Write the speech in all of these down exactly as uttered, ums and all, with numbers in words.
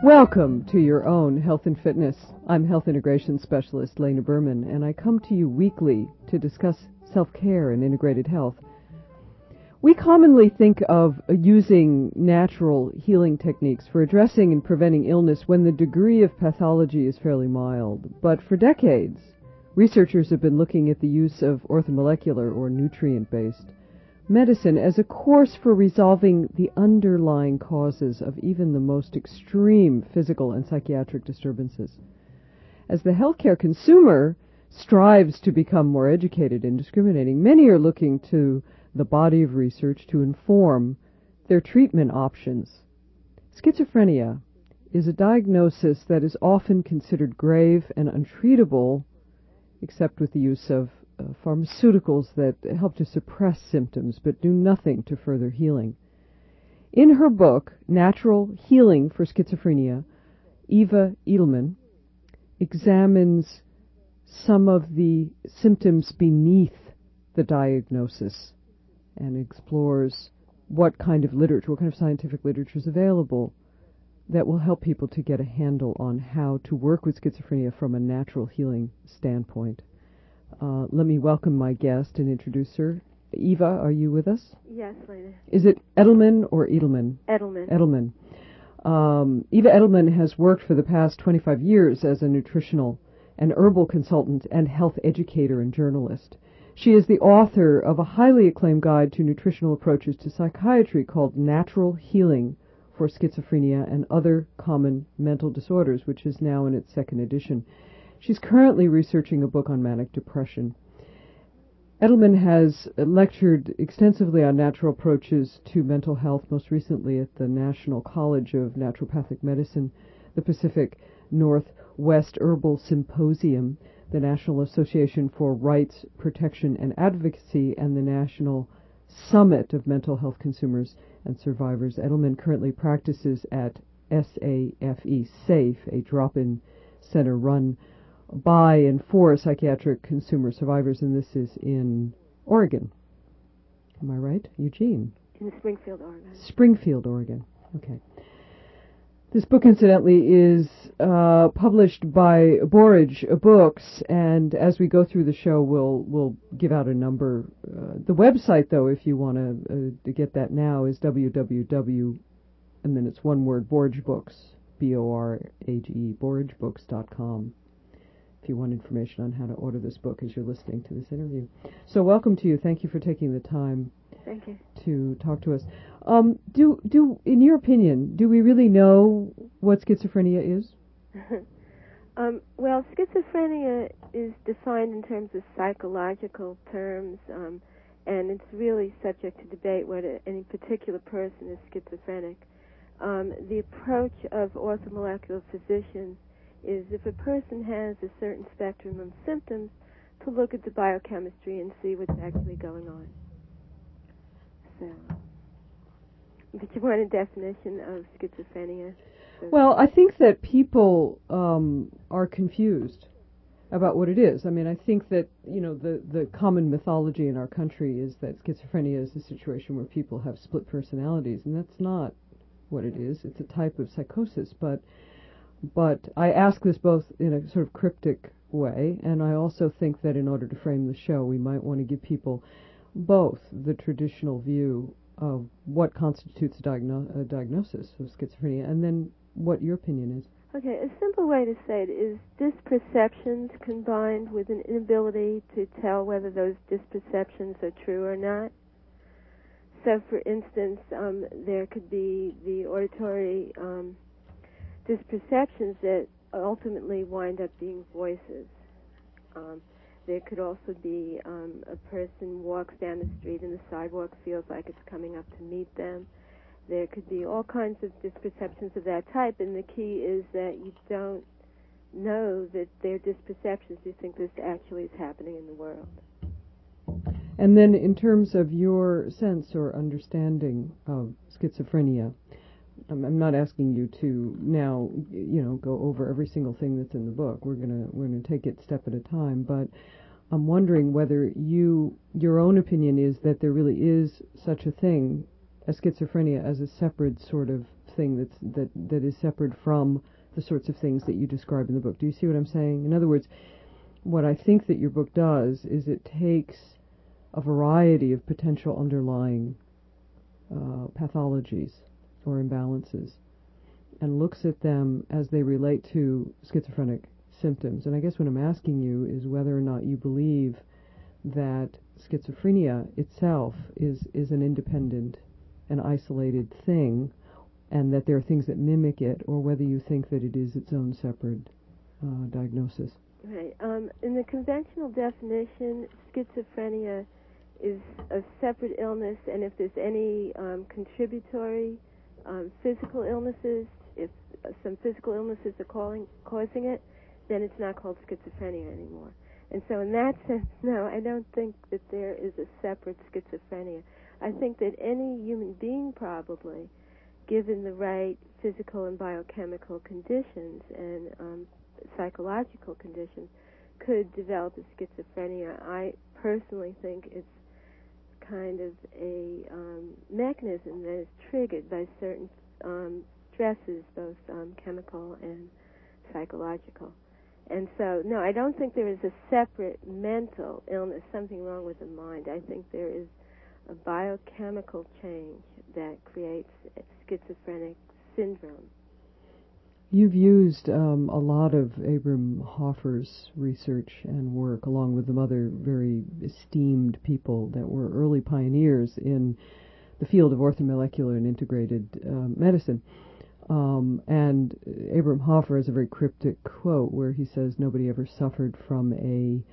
Welcome to your own Health and Fitness. I'm Health Integration Specialist Lena Berman, and I come to you weekly to discuss self-care and integrated health. We commonly think of using natural healing techniques for addressing and preventing illness when the degree of pathology is fairly mild. But for decades, researchers have been looking at the use of orthomolecular or nutrient-based medicine as a course for resolving the underlying causes of even the most extreme physical and psychiatric disturbances. As the healthcare consumer strives to become more educated and discriminating, many are looking to the body of research to inform their treatment options. Schizophrenia is a diagnosis that is often considered grave and untreatable, except with the use of uh, pharmaceuticals that help to suppress symptoms but do nothing to further healing. In her book, Natural Healing for Schizophrenia, Eva Edelman examines some of the symptoms beneath the diagnosis and explores what kind of literature, what kind of scientific literature is available that will help people to get a handle on how to work with schizophrenia from a natural healing standpoint. Uh, let me welcome my guest and introduce her. Eva, are you with us? Yes, Lena. Is it Edelman or Edelman? Edelman. Edelman. Um, Eva Edelman has worked for the past twenty-five years as a nutritional and herbal consultant and health educator and journalist. She is the author of a highly acclaimed guide to nutritional approaches to psychiatry called Natural Healing for Schizophrenia and Other Common Mental Disorders, which is now in its second edition. She's currently researching a book on manic depression. Edelman has lectured extensively on natural approaches to mental health, most recently at the National College of Naturopathic Medicine, the Pacific Northwest Herbal Symposium, the National Association for Rights, Protection, and Advocacy, and the National Summit of Mental Health Consumers and Survivors. Edelman currently practices at S A F E, SAFE, a drop-in center run by and for psychiatric consumer survivors, and this is in Oregon. Am I right? Eugene? In Springfield, Oregon. Springfield, Oregon. Okay. This book, incidentally, is uh, published by Borage Books, and as we go through the show, we'll we'll give out a number. Uh, the website, though, if you want to uh, to get that now, is w w w, and then it's one word, Borage Books, B O R A G E, borage books dot com. If you want information on how to order this book as you're listening to this interview. So welcome to you. Thank you for taking the time Thank you. to talk to us. Um, do, do, in your opinion, do we really know what schizophrenia is? um, well, schizophrenia is defined in terms of psychological terms, um, and it's really subject to debate whether any particular person is schizophrenic. Um, the approach of orthomolecular physicians is if a person has a certain spectrum of symptoms, to look at the biochemistry and see what's actually going on. So, did you want a definition of schizophrenia? So well, I think that people um, are confused about what it is. I mean, I think that, you know, the, the common mythology in our country is that schizophrenia is a situation where people have split personalities, and that's not what it is. It's a type of psychosis, but But I ask this both in a sort of cryptic way, and I also think that in order to frame the show, we might want to give people both the traditional view of what constitutes a, diagno- a diagnosis of schizophrenia and then what your opinion is. Okay, a simple way to say it is disperceptions combined with an inability to tell whether those disperceptions are true or not. So, for instance, um, there could be the auditory um, disperceptions that ultimately wind up being voices. Um, there could also be um, a person walks down the street and the sidewalk feels like it's coming up to meet them. There could be all kinds of disperceptions of that type, and the key is that you don't know that they're disperceptions. You think this actually is happening in the world. And then in terms of your sense or understanding of schizophrenia, I'm not asking you to now, you know, go over every single thing that's in the book. We're gonna we're gonna take it step at a time. But I'm wondering whether you your own opinion is that there really is such a thing as schizophrenia as a separate sort of thing that's that that is separate from the sorts of things that you describe in the book. Do you see what I'm saying? In other words, what I think that your book does is it takes a variety of potential underlying uh, pathologies or imbalances and looks at them as they relate to schizophrenic symptoms. And I guess what I'm asking you is whether or not you believe that schizophrenia itself is, is an independent and isolated thing, and that there are things that mimic it, or whether you think that it is its own separate uh, diagnosis. Right. Um, in the conventional definition, schizophrenia is a separate illness, and if there's any um, contributory um, physical illnesses, if uh, some physical illnesses are calling, causing it, then it's not called schizophrenia anymore. And so in that sense, no, I don't think that there is a separate schizophrenia. I think that any human being probably, given the right physical and biochemical conditions and um, psychological conditions, could develop a schizophrenia. I personally think it's kind of a um, mechanism that is triggered by certain um, stresses, both um, chemical and psychological. And so, no, I don't think there is a separate mental illness, something wrong with the mind. I think there is a biochemical change that creates schizophrenic syndrome. You've used um, a lot of Abram Hoffer's research and work, along with some other very esteemed people that were early pioneers in the field of orthomolecular and integrated uh, medicine. Um, and Abram Hoffer has a very cryptic quote where he says nobody ever suffered from a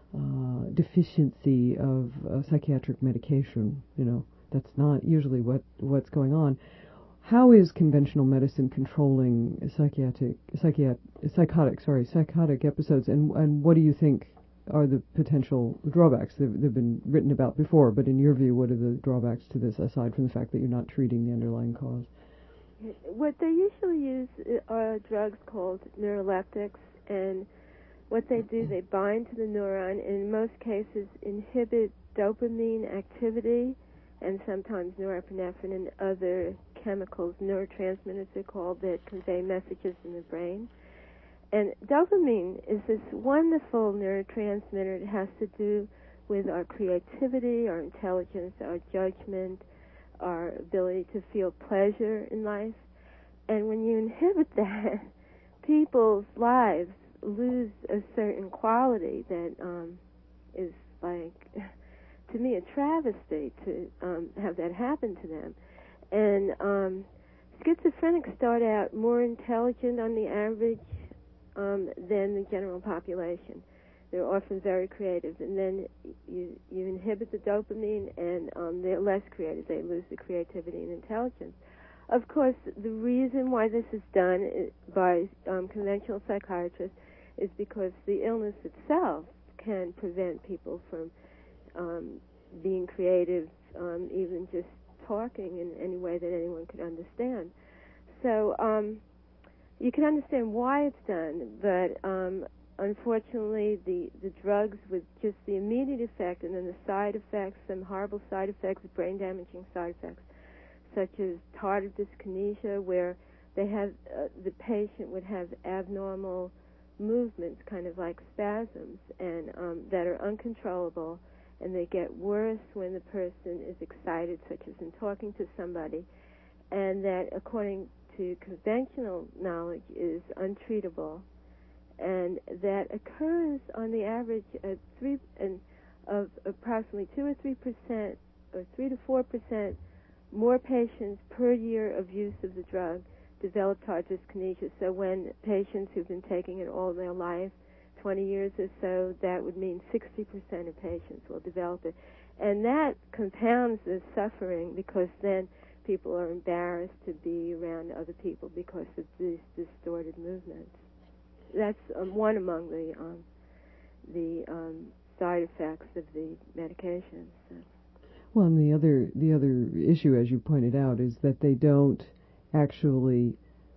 uh, deficiency of uh, psychiatric medication. You know, that's not usually what, what's going on. How is conventional medicine controlling psychiatric, psychiat, psychotic, sorry, psychotic episodes, and and what do you think are the potential drawbacks? They've, they've been written about before, but in your view, what are the drawbacks to this, aside from the fact that you're not treating the underlying cause? What they usually use are drugs called neuroleptics, and what they do, they bind to the neuron, and in most cases inhibit dopamine activity, and sometimes norepinephrine and other chemicals, neurotransmitters they're called, that convey messages in the brain. And dopamine is this wonderful neurotransmitter. It has to do with our creativity, our intelligence, our judgment, our ability to feel pleasure in life. And when you inhibit that, people's lives lose a certain quality that um, is like, to me, a travesty to um, have that happen to them. And um, schizophrenics start out more intelligent on the average um, than the general population. They're often very creative, and then you you inhibit the dopamine, and um, they're less creative. They lose the creativity and intelligence. Of course, the reason why this is done by um, conventional psychiatrists is because the illness itself can prevent people from um, being creative, um, even just talking in any way that anyone could understand. So um, you can understand why it's done, but um, unfortunately, the, the drugs with just the immediate effect and then the side effects, some horrible side effects, brain-damaging side effects, such as tardive dyskinesia, where they have uh, the patient would have abnormal movements, kind of like spasms, and um, that are uncontrollable, and they get worse when the person is excited, such as in talking to somebody, and that, according to conventional knowledge, is untreatable, and that occurs on the average of three and of approximately two or three percent, or three to four percent more patients per year of use of the drug develop tardive dyskinesia. So when patients who've been taking it all their life, twenty years or so, that would mean sixty percent of patients will develop it. And that compounds the suffering, because then people are embarrassed to be around other people because of these distorted movements. That's um, one among the um, the um, side effects of the medications. So. Well, and the other the other issue, as you pointed out, is that they don't actually,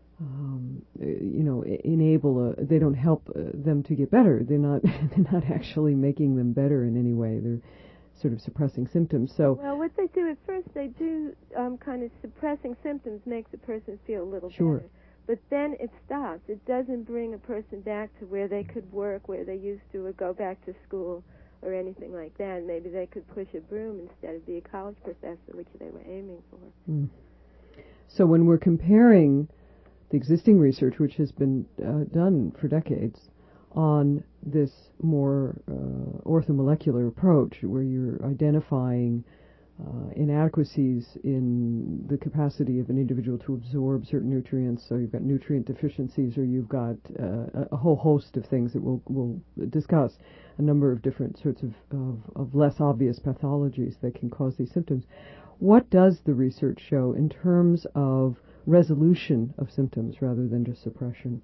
um, you know, enable. A, they don't help uh, them to get better. They're not. They're not actually making them better in any way. They're sort of suppressing symptoms. So, well, what they do at first, they do um, kind of suppressing symptoms makes a person feel a little sure. better. But then it stops. It doesn't bring a person back to where they could work, where they used to, or go back to school, or anything like that. Maybe they could push a broom instead of be a college professor, which they were aiming for. Mm. So when we're comparing the existing research, which has been uh, done for decades, on this more uh, orthomolecular approach, where you're identifying uh, inadequacies in the capacity of an individual to absorb certain nutrients, so you've got nutrient deficiencies, or you've got uh, a whole host of things that we'll, we'll discuss, a number of different sorts of, of, of less obvious pathologies that can cause these symptoms. What does the research show in terms of resolution of symptoms rather than just suppression?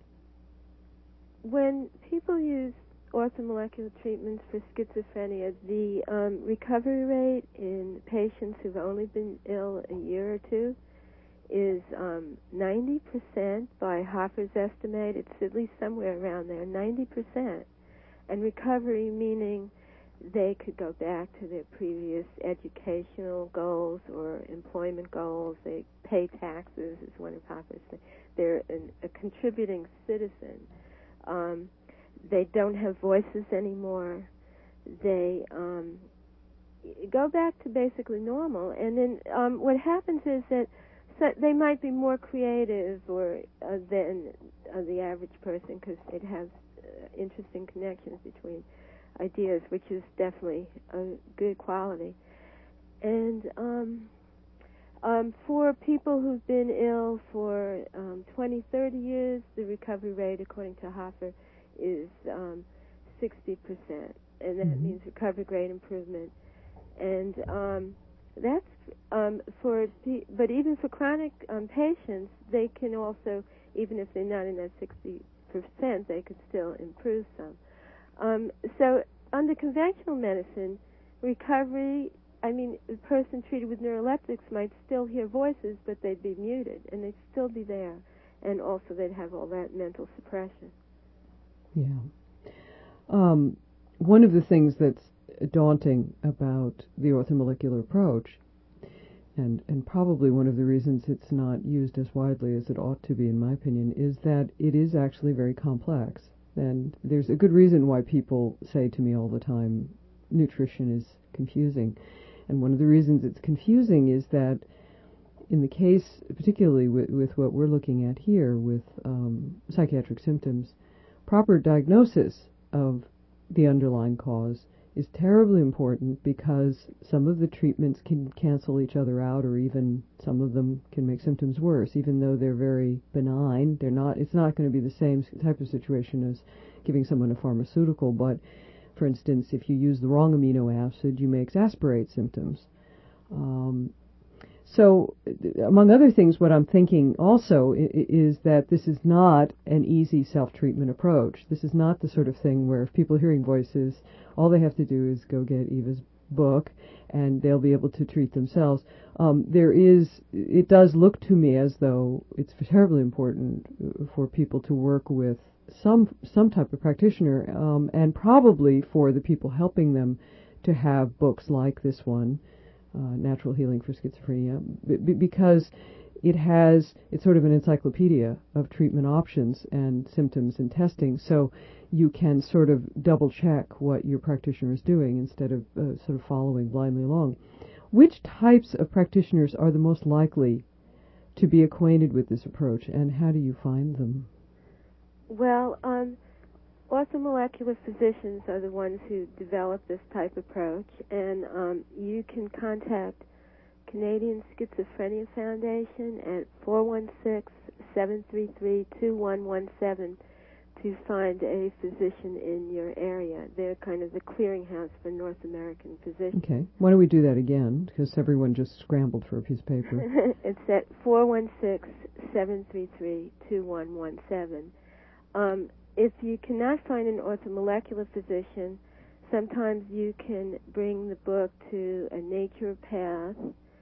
When people use orthomolecular treatments for schizophrenia, the um, recovery rate in patients who've only been ill a year or two is um, ninety percent by Hoffer's estimate. It's at least somewhere around there, ninety percent. And recovery meaning they could go back to their previous educational goals or employment goals. They pay taxes, is one of Hoffer's things. They're an, a contributing citizen. Um, they don't have voices anymore. They um, go back to basically normal. And then um, what happens is that so they might be more creative or uh, than uh, the average person, because it has uh, interesting connections between ideas, which is definitely a good quality. And um, um, for people who've been ill for um, twenty, thirty years, the recovery rate, according to Hoffer, is um, sixty percent, and that Mm-hmm. means recovery rate improvement. And um, that's um, for, but even for chronic um, patients, they can also, even if they're not in that sixty percent, they could still improve some. Um, so under conventional medicine, recovery, I mean, a person treated with neuroleptics might still hear voices, but they'd be muted, and they'd still be there. And also they'd have all that mental suppression. Yeah. Um, one of the things that's daunting about the orthomolecular approach, and, and probably one of the reasons it's not used as widely as it ought to be, in my opinion, is that it is actually very complex. And there's a good reason why people say to me all the time, nutrition is confusing. And one of the reasons it's confusing is that in the case, particularly with, with what we're looking at here with um, psychiatric symptoms, proper diagnosis of the underlying cause is terribly important, because some of the treatments can cancel each other out, or even some of them can make symptoms worse, even though they're very benign. They're not. It's not going to be the same type of situation as giving someone a pharmaceutical, but for instance, if you use the wrong amino acid, you may exasperate symptoms. Um, So, among other things, what I'm thinking also is that this is not an easy self-treatment approach. This is not the sort of thing where if people are hearing voices, all they have to do is go get Eva's book and they'll be able to treat themselves. Um, there is, it does look to me as though it's terribly important for people to work with some some type of practitioner, um, and probably for the people helping them to have books like this one, Uh, Natural Healing for Schizophrenia, b- because it has, it's sort of an encyclopedia of treatment options and symptoms and testing, so you can sort of double check what your practitioner is doing instead of uh, sort of following blindly along. Which types of practitioners are the most likely to be acquainted with this approach, and how do you find them? Well, um, orthomolecular physicians are the ones who develop this type of approach, and um, you can contact Canadian Schizophrenia Foundation at four one six, seven three three, two one one seven to find a physician in your area. They're kind of the clearinghouse for North American physicians. Okay. Why don't we do that again, because everyone just scrambled for a piece of paper. It's at four one six, seven three three, two one one seven. Um, if you cannot find an orthomolecular physician, sometimes you can bring the book to a naturopath,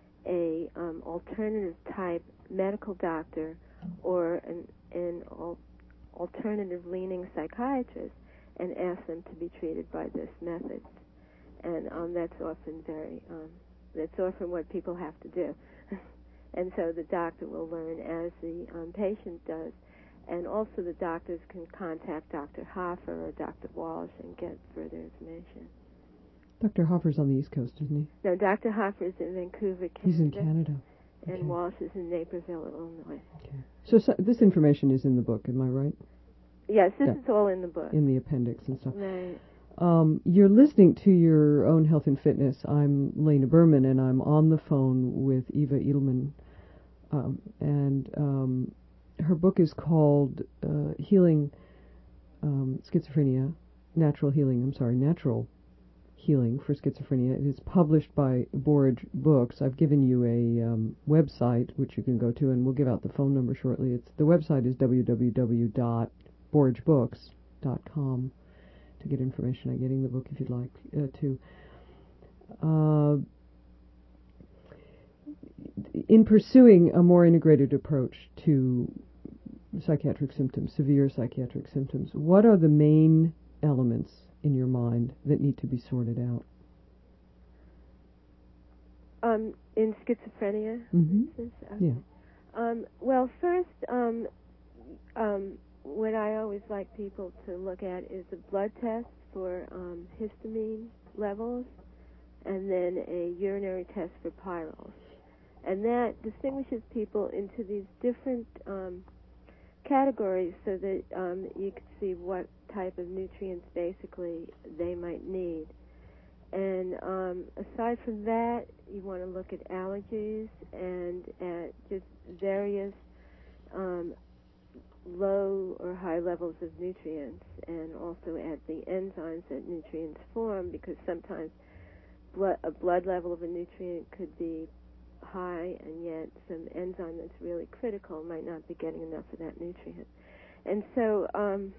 a um, alternative type medical doctor, or an, an al- alternative leaning psychiatrist, and ask them to be treated by this method. and um, that's often very um, that's often what people have to do. And so the doctor will learn as the um, patient does. And also the doctors can contact Doctor Hoffer or Doctor Walsh and get further information. Doctor Hoffer's on the East Coast, isn't he? No, Doctor Hoffer is in Vancouver, Canada. He's in Canada. And Okay. Walsh is in Naperville, Illinois. Okay. So, so this information is in the book, am I right? Yes, this Yeah. is all in the book. In the appendix and stuff. Right. Um, you're listening to Your Own Health and Fitness. I'm Lena Berman, and I'm on the phone with Eva Edelman. Um, and um, her book is called uh, Healing um, Schizophrenia, Natural Healing, I'm sorry, Natural Healing for Schizophrenia. It is published by Borage Books. I've given you a um, website which you can go to, and we'll give out the phone number shortly. It's the website is w w w dot borage books dot com to get information on getting the book if you'd like uh, to. Uh, in pursuing a more integrated approach to psychiatric symptoms, severe psychiatric symptoms, what are the main elements in your mind that need to be sorted out? Um, in schizophrenia, Mm-hmm. for instance? Okay. Yeah. Um, well, first, um, um, what I always like people to look at is a blood test for um, histamine levels, and then a urinary test for pyrroles. And that distinguishes people into these different um, categories so that um, you can see what type of nutrients basically they might need. And um, aside from that, you want to look at allergies and at just various um, low or high levels of nutrients, and also at the enzymes that nutrients form, because sometimes blood, a blood level of a nutrient could be high, and yet some enzyme that's really critical might not be getting enough of that nutrient. And so um,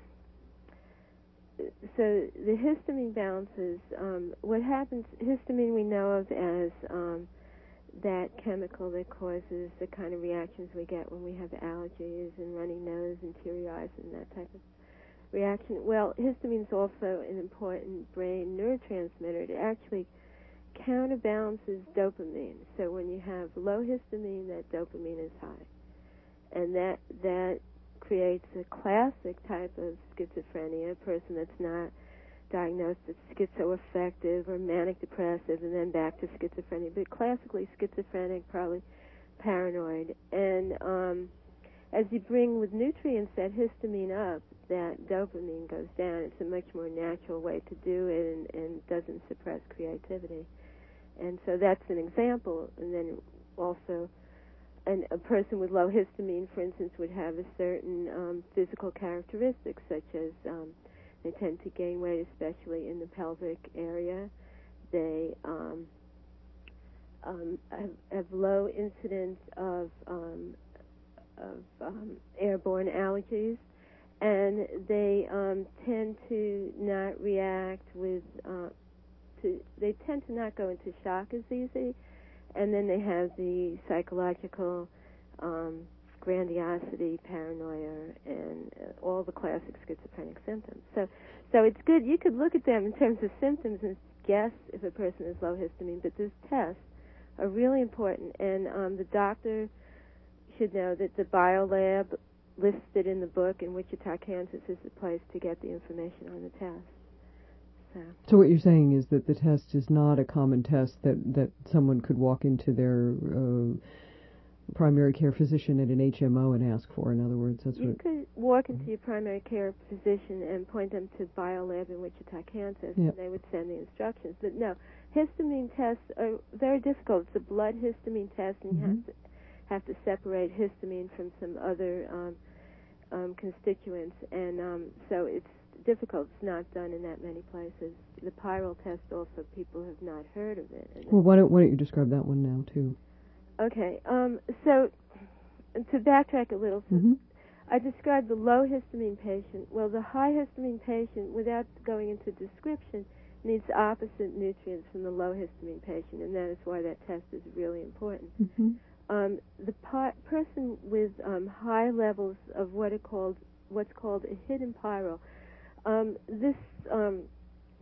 so the histamine balances, um, what happens, histamine we know of as um, that chemical that causes the kind of reactions we get when we have allergies and runny nose and teary eyes and that type of reaction. Well, histamine is also an important brain neurotransmitter. It actually counterbalances dopamine. So when you have low histamine, that dopamine is high. And that that creates a classic type of schizophrenia, a person that's not diagnosed as schizoaffective or manic depressive and then back to schizophrenia, but classically schizophrenic, probably paranoid. And um, as you bring with nutrients that histamine up, that dopamine goes down. It's a much more natural way to do it, and, and doesn't suppress creativity. And so that's an example. And then also an, a person with low histamine, for instance, would have a certain um, physical characteristics, such as um, they tend to gain weight, especially in the pelvic area. They um, um, have, have low incidence of, um, of um, airborne allergies, and they um, tend to not react with, uh, to, they tend to not go into shock as easy, and then they have the psychological um, grandiosity, paranoia, and uh, all the classic schizophrenic symptoms. So, so it's good. You could look at them in terms of symptoms and guess if a person is low histamine, but these tests are really important, and um, the doctor should know that the biolab listed in the book in Wichita, Kansas is the place to get the information on the test. So, so what you're saying is that the test is not a common test that, that someone could walk into their uh, primary care physician at an H M O and ask for. In other words, that's you what... could walk into your primary care physician and point them to biolab in Wichita, Kansas, Yep. and they would send the instructions. But no, histamine tests are very difficult. It's a blood histamine test, and Mm-hmm. you have to have to separate histamine from some other um, um, constituents, and um, so it's difficult. It's not done in that many places. The Pyrrole test also, people have not heard of it. And Well, why don't, why don't you describe that one now, too? okay, um, so to backtrack a little, so Mm-hmm. I described the low histamine patient. Well, the high histamine patient, without going into description, needs opposite nutrients from the low histamine patient, and that is why that test is really important. Mm-hmm. Um, the pi- person with um, high levels of what are called what's called a hidden pyrrole. Um, this um,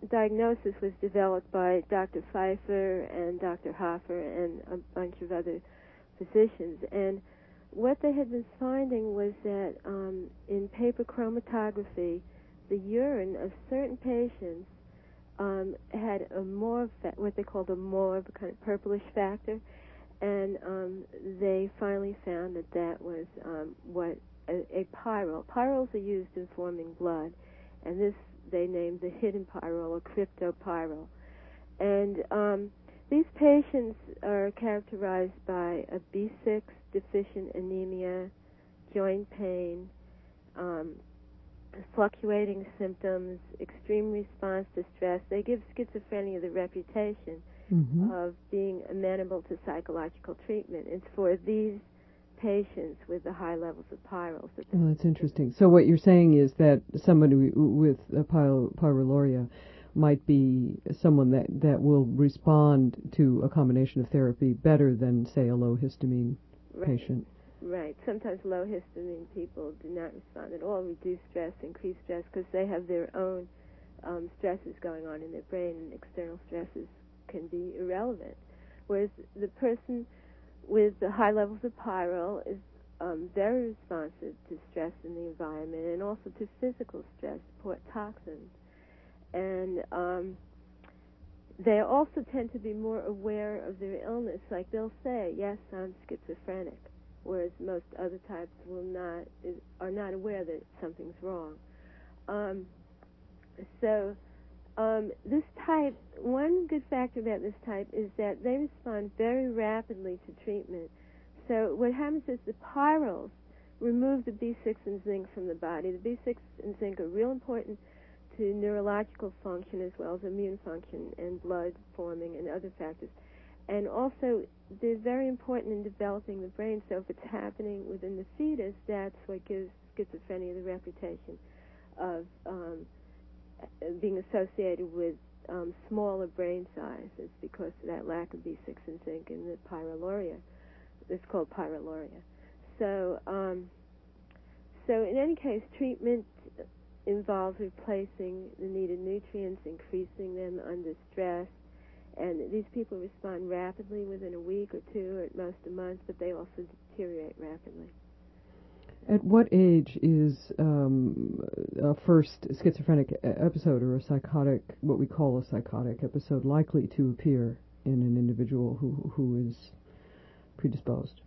diagnosis was developed by Doctor Pfeiffer and Doctor Hoffer and a bunch of other physicians. And what they had been finding was that um, in paper chromatography, the urine of certain patients um, had a MORB, fa- what they called a MORB, a kind of purplish factor, and um, they finally found that that was um, what a, a pyrrole. Pyrroles are used in forming blood, and this they named the hidden pyrrole or cryptopyrrole. And um, these patients are characterized by a B six deficient anemia, joint pain, um, fluctuating symptoms, extreme response to stress. They give schizophrenia the reputation mm-hmm. of being amenable to psychological treatment. It's for these patients with the high levels of pyrroles. That oh, that's interesting. So what you're saying is that somebody with a pyro- pyroluria might be someone that, that will respond to a combination of therapy better than, say, a low histamine right. patient. Right. Sometimes low histamine people do not respond at all, reduce stress, increase stress, because they have their own um, stresses going on in their brain, and external stresses can be irrelevant. Whereas the person with the high levels of pyrrole is um, very responsive to stress in the environment and also to physical stress, support toxins. And um, they also tend to be more aware of their illness. Like they'll say, yes, I'm schizophrenic, whereas most other types will not, is, are not aware that something's wrong. Um, so um, this type, one good factor about this type is that they respond very rapidly to treatment. So what happens is the pyrroles remove the B six and zinc from the body. The B six and zinc are real important to neurological function as well as immune function and blood forming and other factors. And also, they're very important in developing the brain. So if it's happening within the fetus, that's what gives schizophrenia the reputation of um, being associated with um, smaller brain size. It's because of that lack of B six and zinc in the pyroluria. It's called pyroluria. So, um, so in any case, treatment involves replacing the needed nutrients, increasing them under stress, and these people respond rapidly within a week or two, or at most a month, but they also deteriorate rapidly. At what age is um, a first schizophrenic episode or a psychotic, what we call a psychotic episode, likely to appear in an individual who who is predisposed?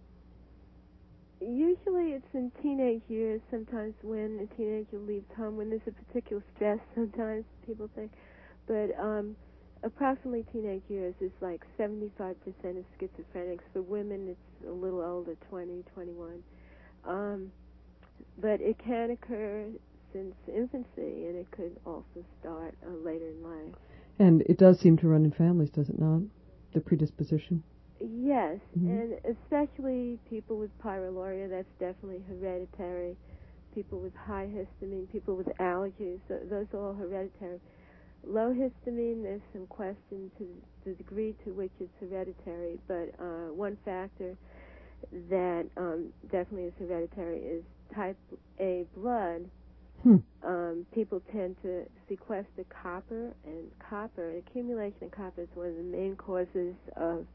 Usually it's in teenage years, sometimes when a teenager leaves home, when there's a particular stress, sometimes people think. But um, approximately teenage years is like seventy-five percent of schizophrenics. For women, it's a little older, twenty, twenty-one. Um, but it can occur since infancy, and it could also start uh, later in life. And it does seem to run in families, does it not, the predisposition? Yes, mm-hmm. and especially people with pyroluria, that's definitely hereditary. People with high histamine, people with allergies, so those are all hereditary. Low histamine, there's some question to the degree to which it's hereditary, but uh, one factor that um, definitely is hereditary is type A blood. Hmm. Um, people tend to sequester copper, and copper, accumulation of copper is one of the main causes of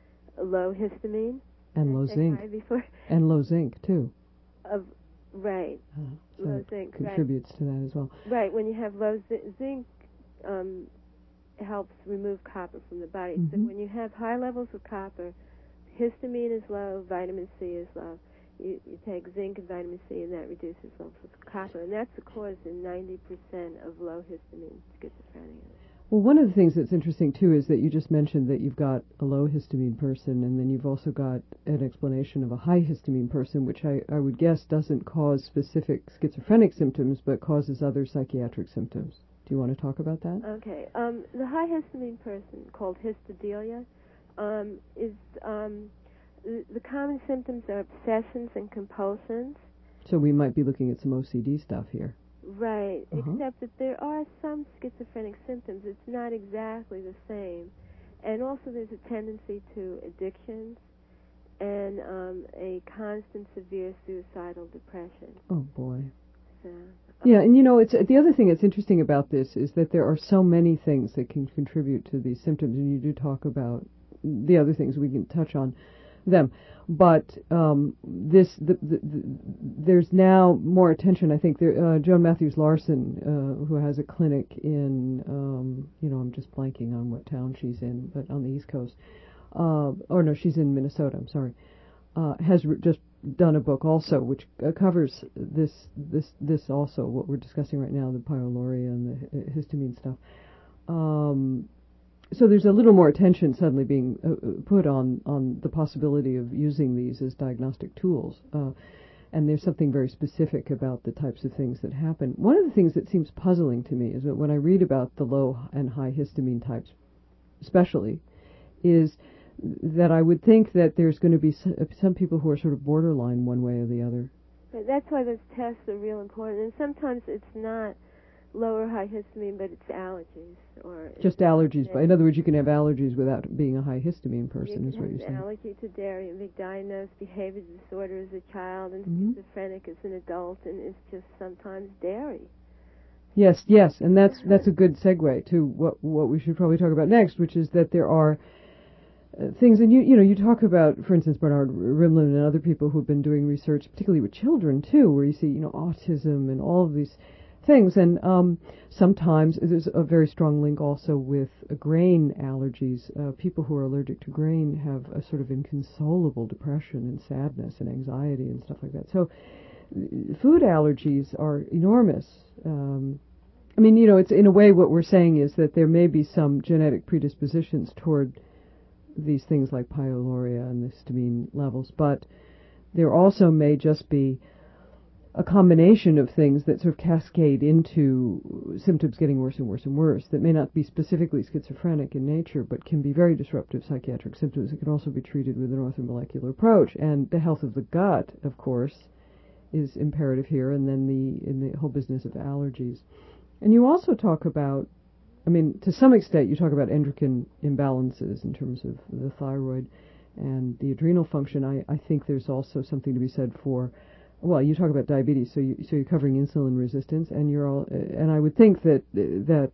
low histamine. And low zinc. Before. And low zinc, too. Of, right. Uh, so low zinc, contributes right. to that as well. Right, when you have low zi- zinc, um, helps remove copper from the body. Mm-hmm. So when you have high levels of copper, histamine is low, vitamin C is low. You, you take zinc and vitamin C, and that reduces levels of copper. And that's the cause in ninety percent of low histamine schizophrenia. Well, one of the things that's interesting, too, is that you just mentioned that you've got a low histamine person, and then you've also got an explanation of a high histamine person, which I, I would guess doesn't cause specific schizophrenic symptoms, but causes other psychiatric symptoms. Do you want to talk about that? Okay. Um, the high histamine person, called histodelia, um, is um, the, the common symptoms are obsessions and compulsions. So we might be looking at some O C D stuff here. Right, uh-huh. except that there are some schizophrenic symptoms. It's not exactly the same. And also there's a tendency to addictions and um, a constant severe suicidal depression. Oh, boy. So, Yeah, and you know, it's the other thing that's interesting about this is that there are so many things that can contribute to these symptoms, and you do talk about the other things. We can touch on them, but um, this the, the, the, there's now more attention. I think there, uh, Joan Matthews Larson, uh, who has a clinic in, um, you know, I'm just blanking on what town she's in, but on the East Coast, uh, or no, she's in Minnesota. I'm sorry, uh, has re- just done a book also which uh, covers this this this also what we're discussing right now, the pyroluria and the uh, histamine stuff. Um, so there's a little more attention suddenly being uh, put on on the possibility of using these as diagnostic tools, uh, and there's something very specific about the types of things that happen. One of the things that seems puzzling to me is that when I read about the low and high histamine types, especially, is that I would think that there's going to be some people who are sort of borderline one way or the other. But that's why those tests are real important. And sometimes it's not low or high histamine, but it's allergies. Or Just allergies. But in other words, you can have allergies without being a high histamine person, you is what you're saying. Allergy to dairy and be diagnosed behavior disorder as a child and mm-hmm. schizophrenic as an adult, and it's just sometimes dairy. Yes, yes, and that's that's a good segue to what what we should probably talk about next, which is that there are Uh, things, and you you know, you talk about, for instance, Bernard Rimland and other people who've been doing research, particularly with children too, where you see, you know, autism and all of these things, and um, sometimes there's a very strong link also with uh, grain allergies. Uh, people who are allergic to grain have a sort of inconsolable depression and sadness and anxiety and stuff like that. So, uh, food allergies are enormous. Um, I mean, you know, it's in a way what we're saying is that there may be some genetic predispositions toward these things like pyroluria and the histamine levels, but there also may just be a combination of things that sort of cascade into symptoms getting worse and worse and worse that may not be specifically schizophrenic in nature, but can be very disruptive psychiatric symptoms. It can also be treated with an orthomolecular approach. And the health of the gut, of course, is imperative here, and then the in the whole business of allergies. And you also talk about, I mean, to some extent, you talk about endocrine imbalances in terms of the thyroid and the adrenal function. I, I think there's also something to be said for, well, you talk about diabetes, so you so you're covering insulin resistance, and you're all, and I would think that that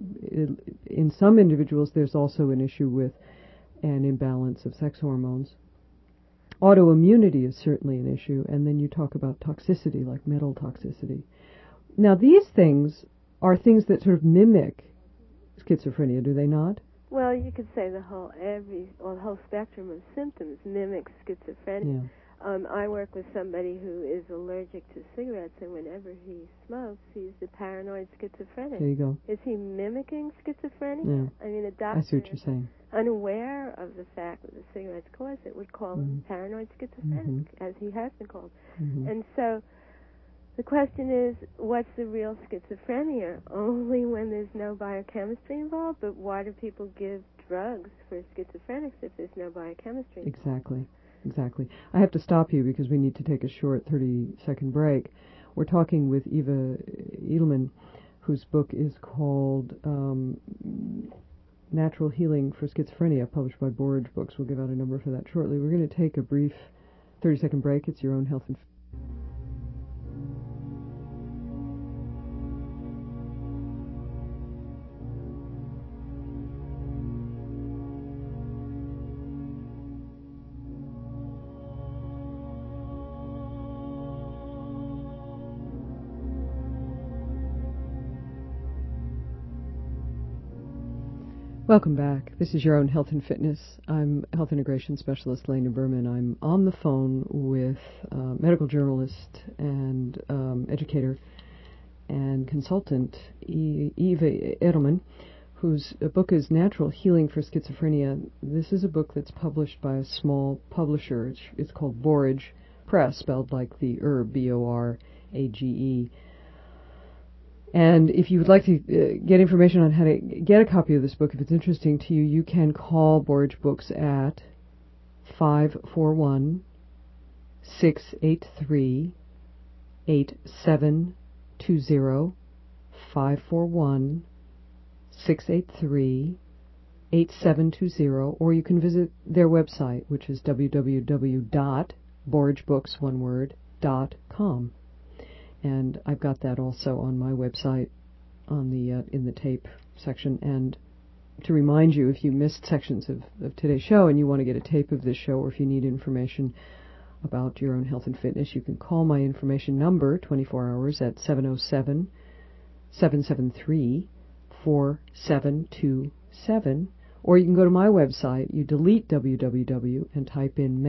in some individuals there's also an issue with an imbalance of sex hormones. Autoimmunity is certainly an issue, and then you talk about toxicity, like metal toxicity. Now, these things are things that sort of mimic schizophrenia, do they not? Well, you could say the whole every or the whole spectrum of symptoms mimics schizophrenia. Yeah. Um, I work with somebody who is allergic to cigarettes, and whenever he smokes, he's a paranoid schizophrenic. There you go. Is he mimicking schizophrenia? Yeah. I mean, a doctor, I see what you're saying, unaware of the fact that the cigarettes cause it, would call mm-hmm. him paranoid schizophrenic, mm-hmm. as he has been called. Mm-hmm. And so the question is, what's the real schizophrenia? Only when there's no biochemistry involved, but why do people give drugs for schizophrenics if there's no biochemistry involved? Exactly, exactly. I have to stop you because we need to take a short thirty-second break. We're talking with Eva Edelman, whose book is called um, Natural Healing for Schizophrenia, published by Borage Books. We'll give out a number for that shortly. We're going to take a brief thirty-second break. It's Your Own Health and Welcome back. This is Your Own Health and Fitness. I'm Health Integration Specialist Lena Berman. I'm on the phone with uh, medical journalist and um, educator and consultant e- Eva Edelman, whose book is Natural Healing for Schizophrenia. This is a book that's published by a small publisher. It's, it's called Borage Press, spelled like the herb, B O R A G E. And if you would like to uh, get information on how to get a copy of this book, if it's interesting to you, you can call Borage Books at five four one, six eight three, eight seven two zero, five four one, six eight three, eight seven two zero, or you can visit their website, which is w w w dot borage books one word, dot com. and I've got that also on my website on the uh, in the tape section. And to remind you, if you missed sections of, of today's show and you want to get a tape of this show, or if you need information about your own health and fitness, you can call my information number twenty-four hours at seven oh seven, seven seven three, four seven two seven, or you can go to my website. You delete www and type in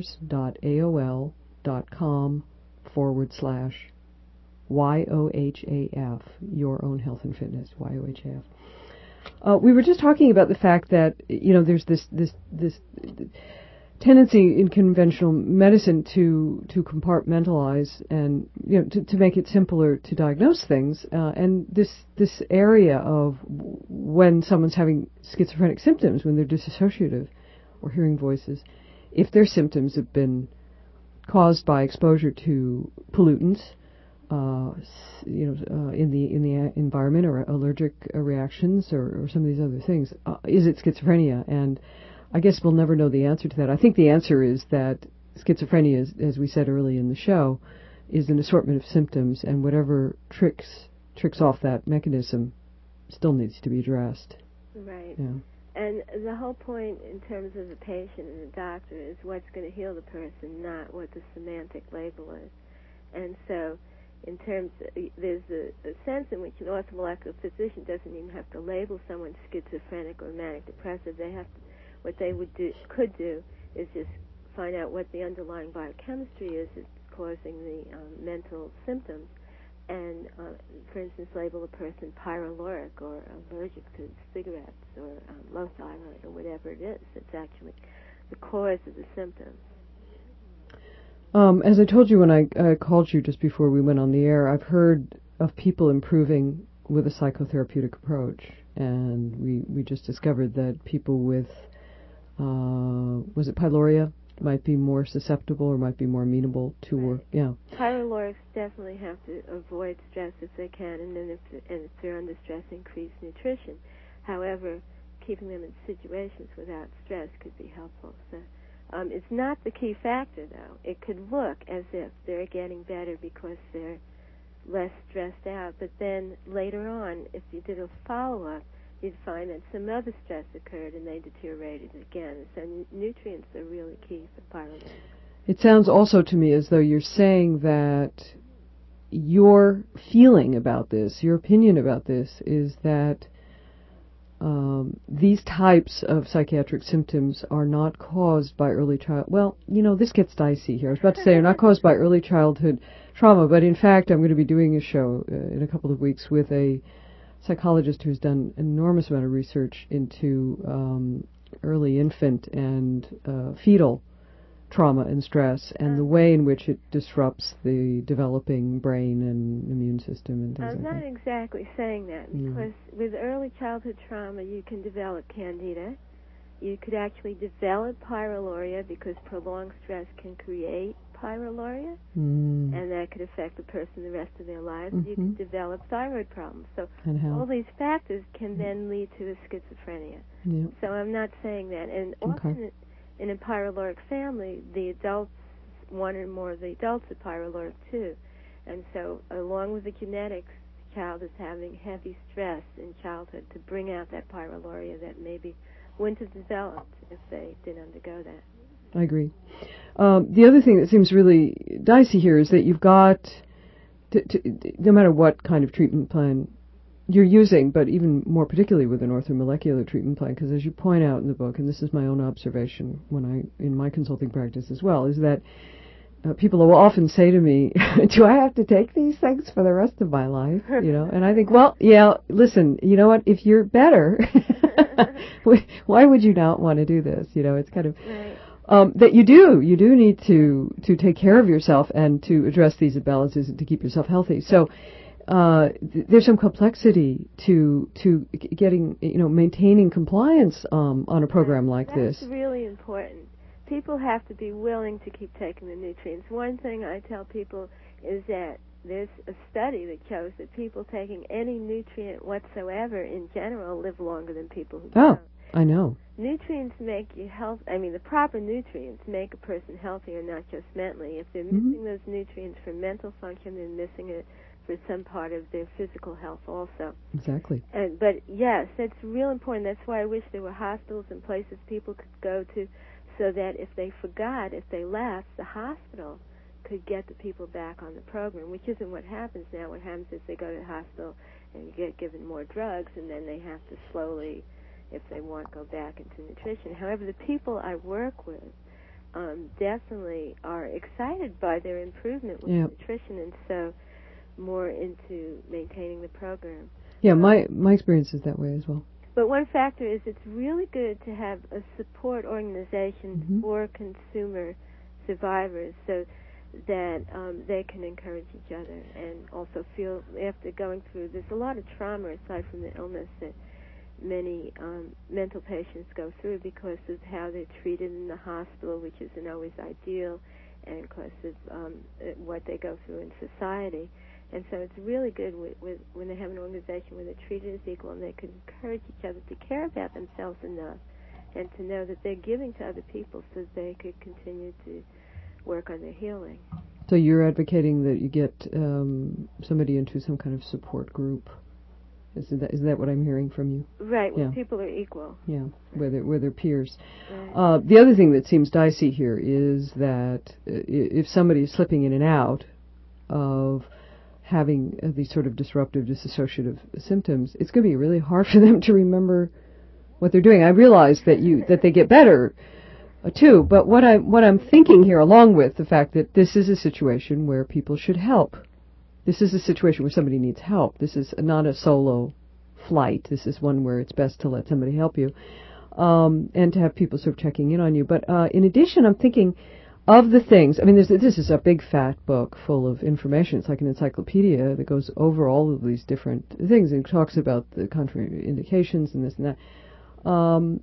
members.aol.com forward slash Y O H A F, Your Own Health and Fitness, Y O H A F. Uh, we were just talking about the fact that, you know, there's this this this tendency in conventional medicine to to compartmentalize and, you know, to, to make it simpler to diagnose things. Uh, and this this area of when someone's having schizophrenic symptoms, when they're dissociative or hearing voices, if their symptoms have been caused by exposure to pollutants, Uh, you know, uh, in the in the environment, or allergic uh, reactions, or, or some of these other things, uh, is it schizophrenia? And I guess we'll never know the answer to that. I think the answer is that schizophrenia, is, as we said early in the show, is an assortment of symptoms, and whatever tricks tricks off that mechanism still needs to be addressed. Right. Yeah. And the whole point in terms of the patient and the doctor is what's going to heal the person, not what the semantic label is. And so, in terms, of, there's a, a sense in which an orthomolecular physician doesn't even have to label someone schizophrenic or manic depressive. They have to, what they would do, could do, is just find out what the underlying biochemistry is that's causing the um, mental symptoms, and, uh, for instance, label a person pyroloric or allergic to cigarettes or um, low thyroid or whatever it is. It's actually the cause of the symptoms. Um, as I told you when I uh, called you just before we went on the air, I've heard of people improving with a psychotherapeutic approach, and we, we just discovered that people with, uh, was it pylorrhea, might be more susceptible or might be more amenable to right. work. Yeah. Pylorics definitely have to avoid stress if they can, and then if, and if they're under stress, increase nutrition. However, keeping them in situations without stress could be helpful. So. Um, it's not the key factor, though. It could look as if they're getting better because they're less stressed out, but then later on, if you did a follow-up, you'd find that some other stress occurred and they deteriorated again. So n- nutrients are really key for pyroloric. It sounds also to me as though you're saying that your feeling about this, your opinion about this, is that Um, these types of psychiatric symptoms are not caused by early child. Well, you know, this gets dicey here. I was about to say they're not caused by early childhood trauma, but in fact, I'm going to be doing a show uh, in a couple of weeks with a psychologist who's done an enormous amount of research into um, early infant and uh, fetal trauma and stress, and um, the way in which it disrupts the developing brain and immune system and things I'm like that. not exactly saying that, because mm. with early childhood trauma, you can develop candida. You could actually develop pyroluria because prolonged stress can create pyroluria, mm. and that could affect the person the rest of their lives. Mm-hmm. You could develop thyroid problems. So all these factors can then lead to a schizophrenia. Yep. So I'm not saying that. And okay. often in a pyroloric family, the adults, one or more of the adults are pyroloric too. And so along with the genetics, the child is having heavy stress in childhood to bring out that pyroluria that maybe wouldn't have developed if they didn't undergo that. I agree. Um, the other thing that seems really dicey here is that you've got, to, to, no matter what kind of treatment plan you're using, but even more particularly with an orthomolecular treatment plan, because as you point out in the book, and this is my own observation when I in my consulting practice as well, is that uh, people will often say to me, "Do I have to take these things for the rest of my life?" You know, and I think, well, yeah, listen, you know what? If you're better, why would you not want to do this? You know, it's kind of right. um, that you do, you do need to to take care of yourself and to address these imbalances and to keep yourself healthy. So. Uh, th- there's some complexity to to g- getting, you know, maintaining compliance um, on a program like That's this. That's really important. People have to be willing to keep taking the nutrients. One thing I tell people is that there's a study that shows that people taking any nutrient whatsoever in general live longer than people who oh, don't. I know. nutrients make you health. I mean, the proper nutrients make a person healthier, not just mentally. If they're Mm-hmm. missing those nutrients for mental function, they're missing it for some part of their physical health also. Exactly. And but yes, that's real important. That's why I wish there were hospitals and places people could go to, so that if they forgot, if they left, the hospital could get the people back on the program, which isn't what happens now. What happens is they go to the hospital and get given more drugs, and then they have to slowly, if they want, go back into nutrition. However, the people I work with um, definitely are excited by their improvement with Yep. nutrition, and so more into maintaining the program. Yeah, my my experience is that way as well. But one factor is it's really good to have a support organization Mm-hmm. for consumer survivors, so that um, they can encourage each other and also feel, after going through, there's a lot of trauma aside from the illness that many um, mental patients go through because of how they're treated in the hospital, which isn't always ideal, and because of um, what they go through in society. And so it's really good with, with, when they have an organization where they're treated as equal and they can encourage each other to care about themselves enough and to know that they're giving to other people so that they could continue to work on their healing. So you're advocating that you get um, somebody into some kind of support group. Is that is that what I'm hearing from you? Right, where Yeah. people are equal. Yeah, where they're, where they're peers. Right. Uh, the other thing that seems dicey here is that uh, if somebody is slipping in and out of having uh, these sort of disruptive, dissociative symptoms, it's going to be really hard for them to remember what they're doing. I realize that you that they get better uh, too, but what I what I'm thinking here, along with the fact that this is a situation where people should help. This is a situation where somebody needs help. This is not a solo flight. This is one where it's best to let somebody help you, um, and to have people sort of checking in on you. But uh, in addition, I'm thinking of the things. I mean, there's, this is a big fat book full of information. It's like an encyclopedia that goes over all of these different things and talks about the contraindications and this and that. Um,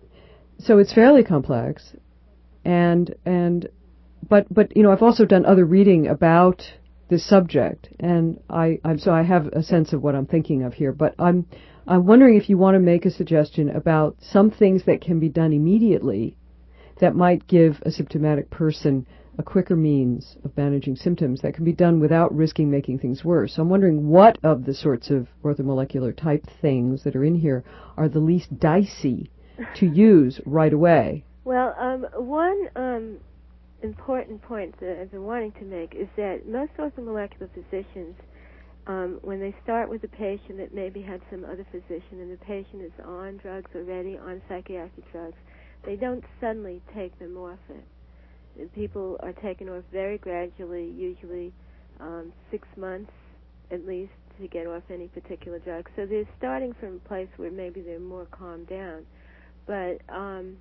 so it's fairly complex, and and but but you know, I've also done other reading about this subject, and I I'm, so I have a sense of what I'm thinking of here. But I'm I'm wondering if you want to make a suggestion about some things that can be done immediately that might give a symptomatic person a quicker means of managing symptoms that can be done without risking making things worse. So I'm wondering what of the sorts of orthomolecular type things that are in here are the least dicey to use right away. Well, um, one um, important point that I've been wanting to make is that most orthomolecular physicians, um, when they start with a patient that maybe had some other physician and the patient is on drugs already, on psychiatric drugs, they don't suddenly take them off it. People are taken off very gradually, usually um, six months at least to get off any particular drug. So they're starting from a place where maybe they're more calmed down. But um,